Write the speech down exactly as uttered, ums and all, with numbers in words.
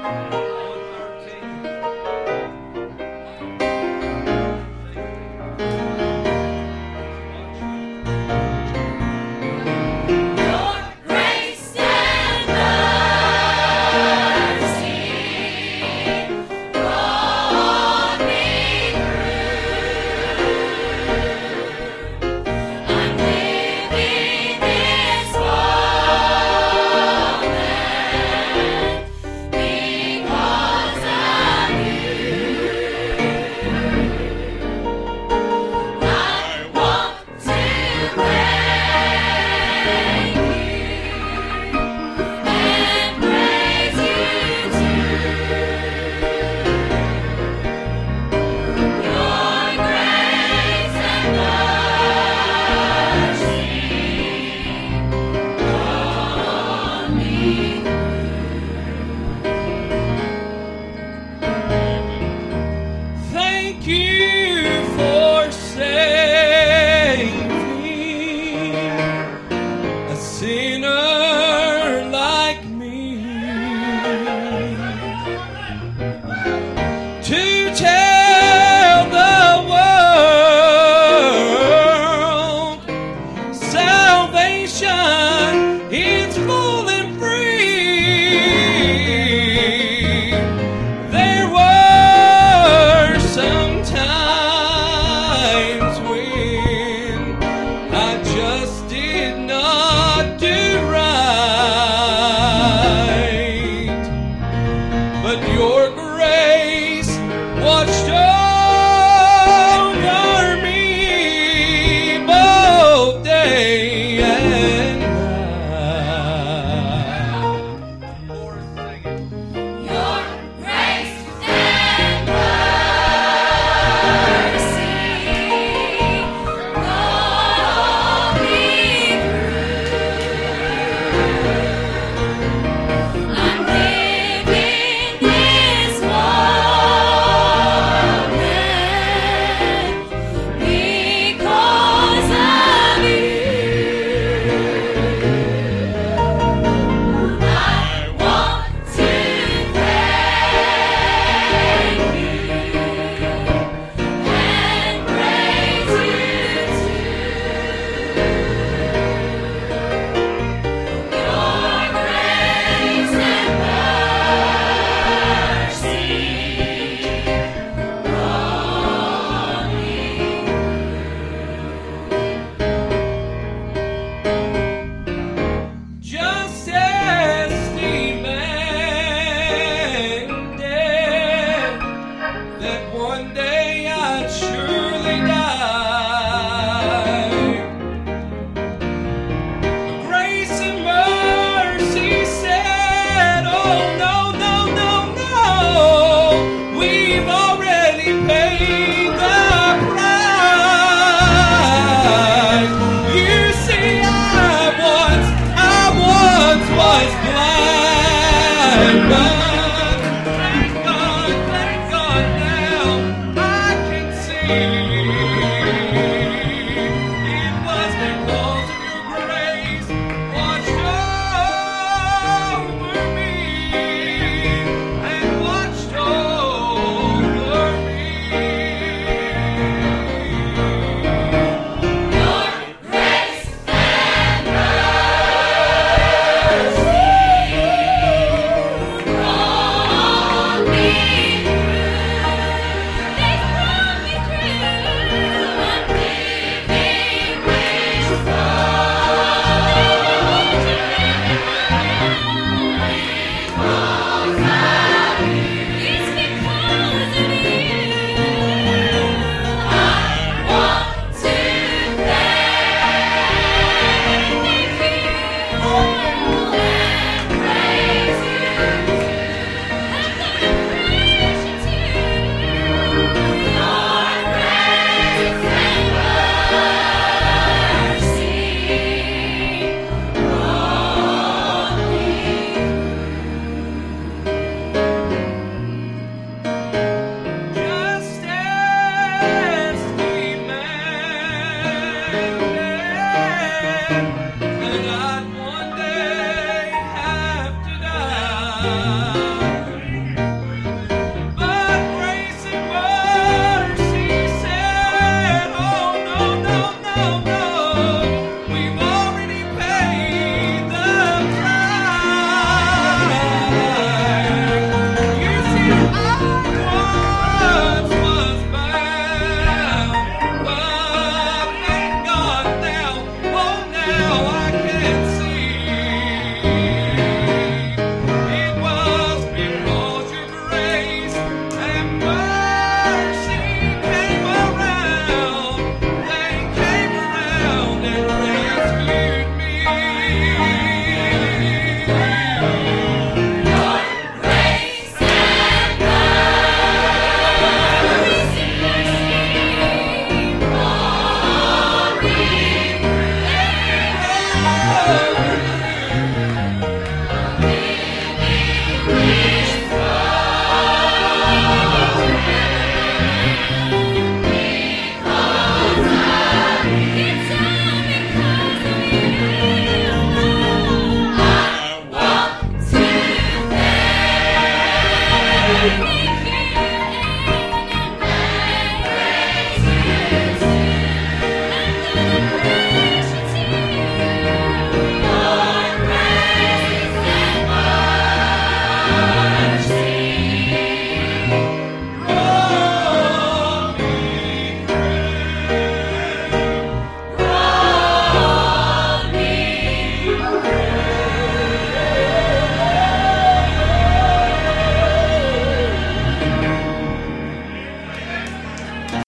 Thank you for saving a sinner like me, to tell the world salvation is full and free. There were some times when I just did not do right, but your grace watched over me both day and night. Lord, sing it. Your grace and mercy brought me through. I'm living this moment because of you. I want to thank you and praise you too. Your grace and mercy brought me Just as demanded that one day I'd surely die, grace and mercy said, oh no, no, no, no, we've already paid the price. You see, I once, I once was blind, but